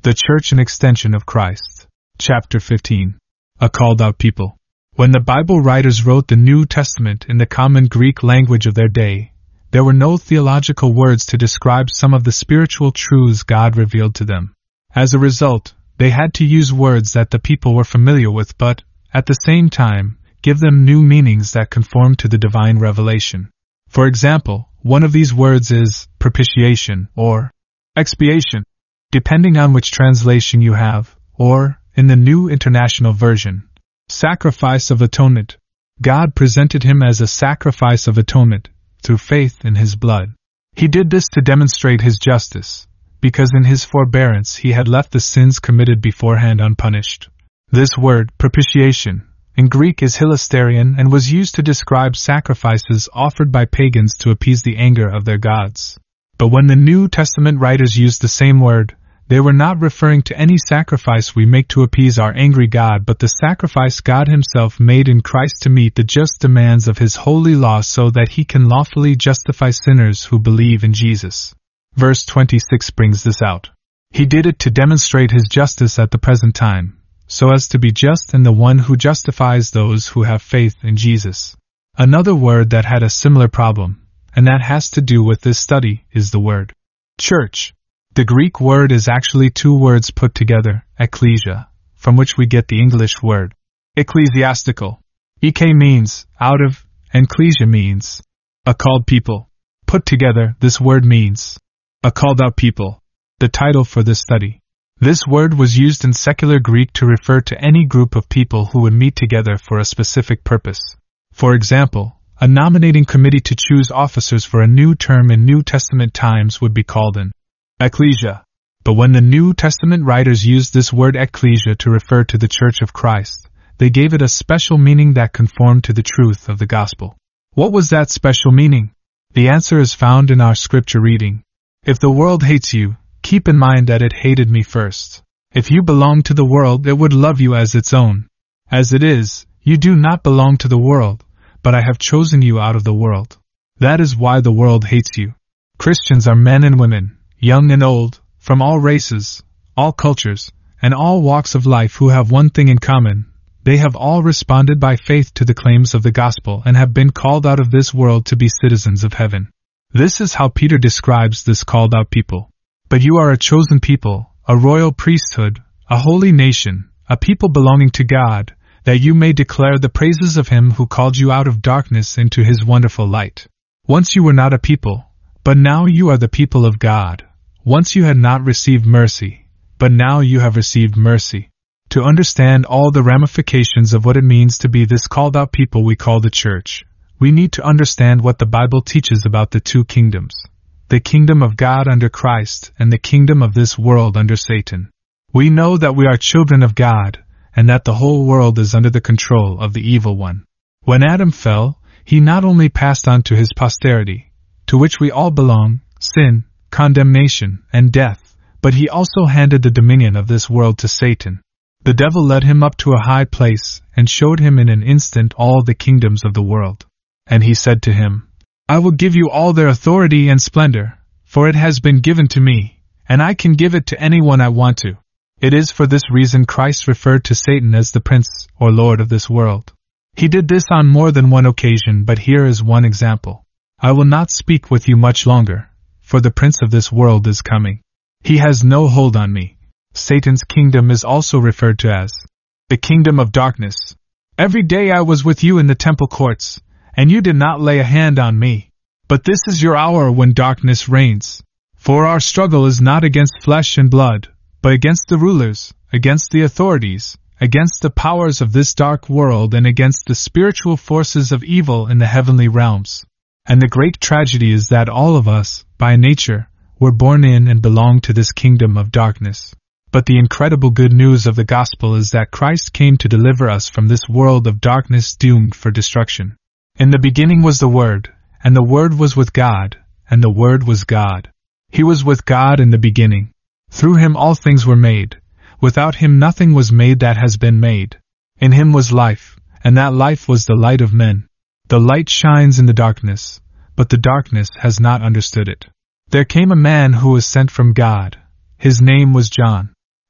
The Church an Extension of Christ. Chapter 15. A Called Out People. When the Bible writers wrote the New Testament in the common Greek language of their day, there were no theological words to describe some of the spiritual truths God revealed to them. As a result, they had to use words that the people were familiar with but, at the same time, give them new meanings that conform to the divine revelation. For example, one of these words is propitiation or expiation, depending on which translation you have, or, in the New International Version, sacrifice of atonement. God presented him as a sacrifice of atonement, through faith in his blood. He did this to demonstrate his justice, because in his forbearance he had left the sins committed beforehand unpunished. This word, propitiation, in Greek is hilasterion and was used to describe sacrifices offered by pagans to appease the anger of their gods. But when the New Testament writers used the same word, they were not referring to any sacrifice we make to appease our angry God, but the sacrifice God himself made in Christ to meet the just demands of his holy law so that he can lawfully justify sinners who believe in Jesus. Verse 26 brings this out. He did it to demonstrate his justice at the present time, so as to be just and the one who justifies those who have faith in Jesus. Another word that had a similar problem, and that has to do with this study, is the word church. The Greek word is actually two words put together, ecclesia, from which we get the English word ecclesiastical. Ek means out of, and ecclesia means a called people. Put together, this word means a called out people. The title for this study. This word was used in secular Greek to refer to any group of people who would meet together for a specific purpose. For example, a nominating committee to choose officers for a new term in New Testament times would be called an ecclesia. But when the New Testament writers used this word ecclesia to refer to the Church of Christ, they gave it a special meaning that conformed to the truth of the gospel. What was that special meaning? The answer is found in our scripture reading. If the world hates you, keep in mind that it hated me first. If you belonged to the world, it would love you as its own. As it is, you do not belong to the world, but I have chosen you out of the world. That is why the world hates you. Christians are men and women, young and old, from all races, all cultures, and all walks of life who have one thing in common. They have all responded by faith to the claims of the gospel and have been called out of this world to be citizens of heaven. This is how Peter describes this called out people. But you are a chosen people, a royal priesthood, a holy nation, a people belonging to God, that you may declare the praises of him who called you out of darkness into his wonderful light. Once you were not a people, but now you are the people of God. Once you had not received mercy, but now you have received mercy. To understand all the ramifications of what it means to be this called out people we call the church, we need to understand what the Bible teaches about the two kingdoms. The kingdom of God under Christ and the kingdom of this world under Satan. We know that we are children of God, and that the whole world is under the control of the evil one. When Adam fell, he not only passed on to his posterity, to which we all belong, sin, condemnation, and death, but he also handed the dominion of this world to Satan. The devil led him up to a high place, and showed him in an instant all the kingdoms of the world. And he said to him, I will give you all their authority and splendor, for it has been given to me, and I can give it to anyone I want to. It is for this reason Christ referred to Satan as the prince or lord of this world. He did this on more than one occasion, but here is one example. I will not speak with you much longer, for the prince of this world is coming. He has no hold on me. Satan's kingdom is also referred to as the kingdom of darkness. Every day I was with you in the temple courts, and you did not lay a hand on me. But this is your hour when darkness reigns. For our struggle is not against flesh and blood, but against the rulers, against the authorities, against the powers of this dark world, and against the spiritual forces of evil in the heavenly realms. And the great tragedy is that all of us, by nature, were born in and belong to this kingdom of darkness. But the incredible good news of the gospel is that Christ came to deliver us from this world of darkness doomed for destruction. In the beginning was the Word, and the Word was with God, and the Word was God. He was with God in the beginning. Through him all things were made. Without him nothing was made that has been made. In him was life, and that life was the light of men. The light shines in the darkness, but the darkness has not understood it. There came a man who was sent from God. His name was John.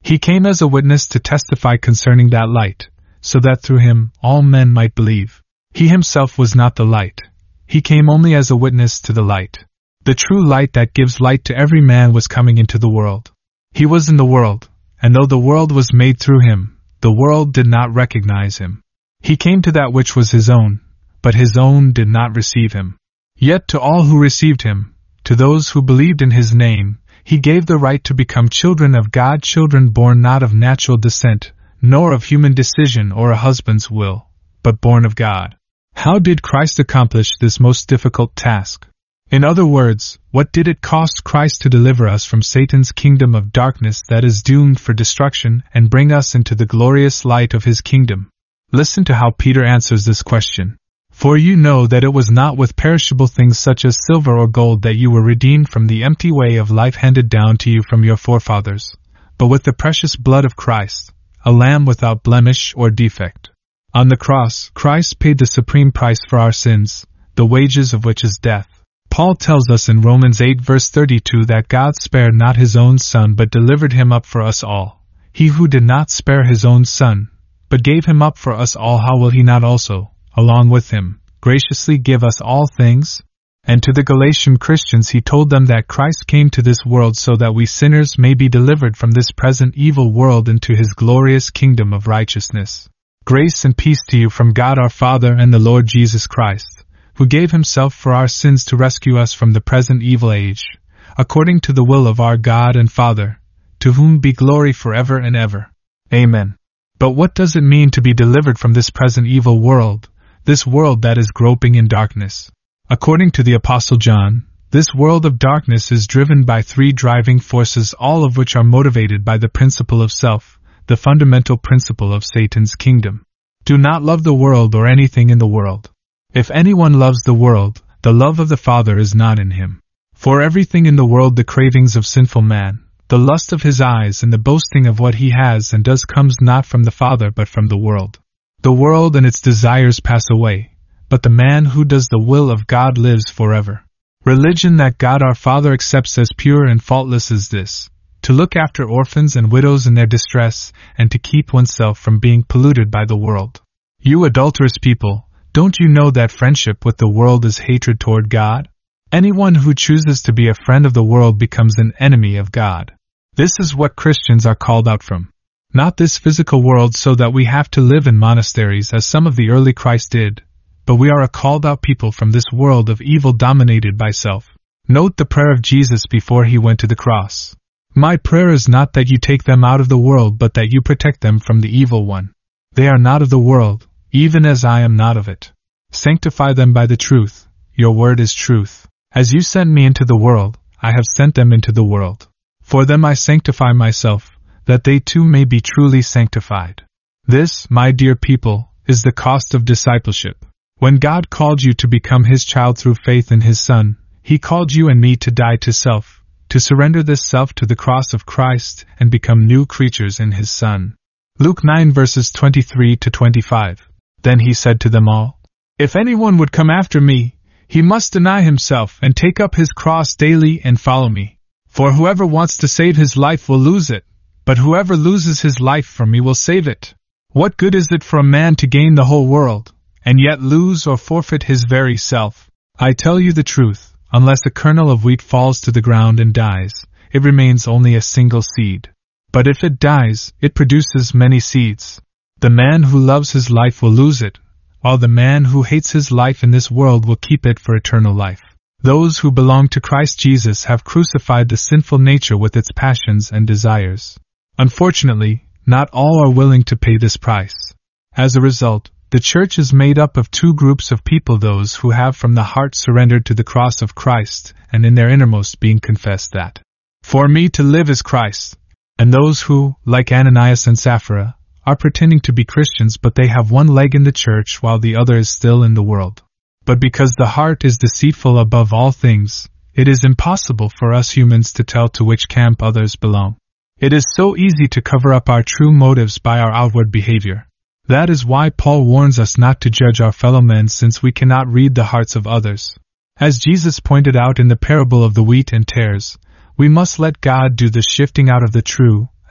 He came as a witness to testify concerning that light, so that through him all men might believe. He himself was not the light. He came only as a witness to the light. The true light that gives light to every man was coming into the world. He was in the world, and though the world was made through him, the world did not recognize him. He came to that which was his own, but his own did not receive him. Yet to all who received him, to those who believed in his name, he gave the right to become children of God, children born not of natural descent, nor of human decision or a husband's will, but born of God. How did Christ accomplish this most difficult task? In other words, what did it cost Christ to deliver us from Satan's kingdom of darkness that is doomed for destruction and bring us into the glorious light of his kingdom? Listen to how Peter answers this question. For you know that it was not with perishable things such as silver or gold that you were redeemed from the empty way of life handed down to you from your forefathers, but with the precious blood of Christ, a lamb without blemish or defect. On the cross, Christ paid the supreme price for our sins, the wages of which is death. Paul tells us in Romans 8 verse 32 that God spared not his own Son but delivered him up for us all. He who did not spare his own Son, but gave him up for us all, how will he not also, along with him, graciously give us all things? And to the Galatian Christians he told them that Christ came to this world so that we sinners may be delivered from this present evil world into his glorious kingdom of righteousness. Grace and peace to you from God our Father and the Lord Jesus Christ, who gave himself for our sins to rescue us from the present evil age, according to the will of our God and Father, to whom be glory forever and ever. Amen. But what does it mean to be delivered from this present evil world, this world that is groping in darkness? According to the Apostle John, this world of darkness is driven by three driving forces, all of which are motivated by the principle of self, the fundamental principle of Satan's kingdom. Do not love the world or anything in the world. If anyone loves the world, the love of the Father is not in him. For everything in the world, the cravings of sinful man, the lust of his eyes and the boasting of what he has and does comes not from the Father but from the world. The world and its desires pass away, but the man who does the will of God lives forever. Religion that God our Father accepts as pure and faultless is this: to look after orphans and widows in their distress, and to keep oneself from being polluted by the world. You adulterous people, don't you know that friendship with the world is hatred toward God? Anyone who chooses to be a friend of the world becomes an enemy of God. This is what Christians are called out from. Not this physical world so that we have to live in monasteries as some of the early Christ did, but we are a called out people from this world of evil dominated by self. Note the prayer of Jesus before he went to the cross. My prayer is not that you take them out of the world but that you protect them from the evil one. They are not of the world, even as I am not of it. Sanctify them by the truth, your word is truth. As you sent me into the world, I have sent them into the world. For them I sanctify myself, that they too may be truly sanctified. This, my dear people, is the cost of discipleship. When God called you to become his child through faith in his Son, he called you and me to die to self, to surrender this self to the cross of Christ and become new creatures in his Son. Luke 9 verses 23 to 25. Then he said to them all, If anyone would come after me, he must deny himself and take up his cross daily and follow me. For whoever wants to save his life will lose it, but whoever loses his life for me will save it. What good is it for a man to gain the whole world, and yet lose or forfeit his very self? I tell you the truth, unless a kernel of wheat falls to the ground and dies, it remains only a single seed. But if it dies, it produces many seeds. The man who loves his life will lose it, while the man who hates his life in this world will keep it for eternal life. Those who belong to Christ Jesus have crucified the sinful nature with its passions and desires. Unfortunately, not all are willing to pay this price. As a result, the church is made up of two groups of people: those who have from the heart surrendered to the cross of Christ, and in their innermost being confessed that, "For me to live is Christ," and those who, like Ananias and Sapphira, are pretending to be Christians but they have one leg in the church while the other is still in the world. But because the heart is deceitful above all things, it is impossible for us humans to tell to which camp others belong. It is so easy to cover up our true motives by our outward behavior. That is why Paul warns us not to judge our fellow men, since we cannot read the hearts of others. As Jesus pointed out in the parable of the wheat and tares, we must let God do the shifting out of the true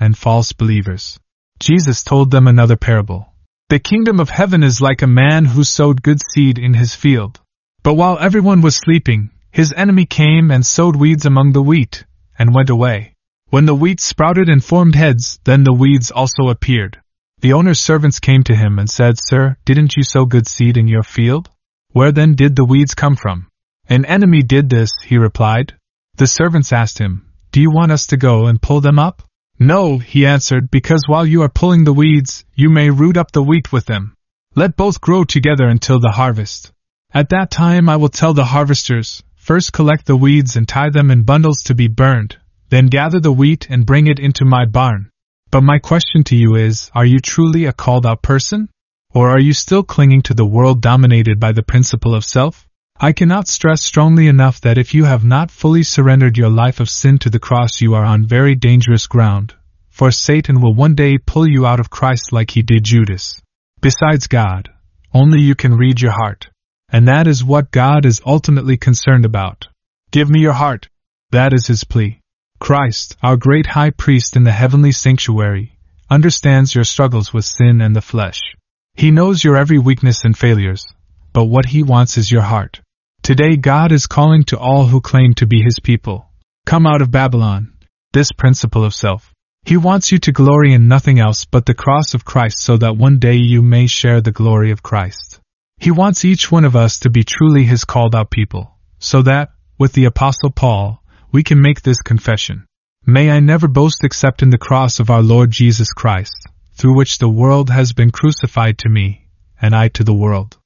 and false believers. Jesus told them another parable. The kingdom of heaven is like a man who sowed good seed in his field. But while everyone was sleeping, his enemy came and sowed weeds among the wheat, and went away. When the wheat sprouted and formed heads, then the weeds also appeared. The owner's servants came to him and said, "Sir, didn't you sow good seed in your field? Where then did the weeds come from?" "An enemy did this," he replied. The servants asked him, "Do you want us to go and pull them up?" "No," he answered, "because while you are pulling the weeds, you may root up the wheat with them. Let both grow together until the harvest. At that time I will tell the harvesters, first collect the weeds and tie them in bundles to be burned, then gather the wheat and bring it into my barn." But my question to you is, are you truly a called-out person? Or are you still clinging to the world dominated by the principle of self? I cannot stress strongly enough that if you have not fully surrendered your life of sin to the cross, you are on very dangerous ground, for Satan will one day pull you out of Christ like he did Judas. Besides God, only you can read your heart, and that is what God is ultimately concerned about. "Give me your heart." That is his plea. Christ, our great high priest in the heavenly sanctuary, understands your struggles with sin and the flesh. He knows your every weakness and failures, but what he wants is your heart. Today God is calling to all who claim to be his people. Come out of Babylon, this principle of self. He wants you to glory in nothing else but the cross of Christ so that one day you may share the glory of Christ. He wants each one of us to be truly his called-out people, so that, with the Apostle Paul, we can make this confession. May I never boast except in the cross of our Lord Jesus Christ, through which the world has been crucified to me, and I to the world.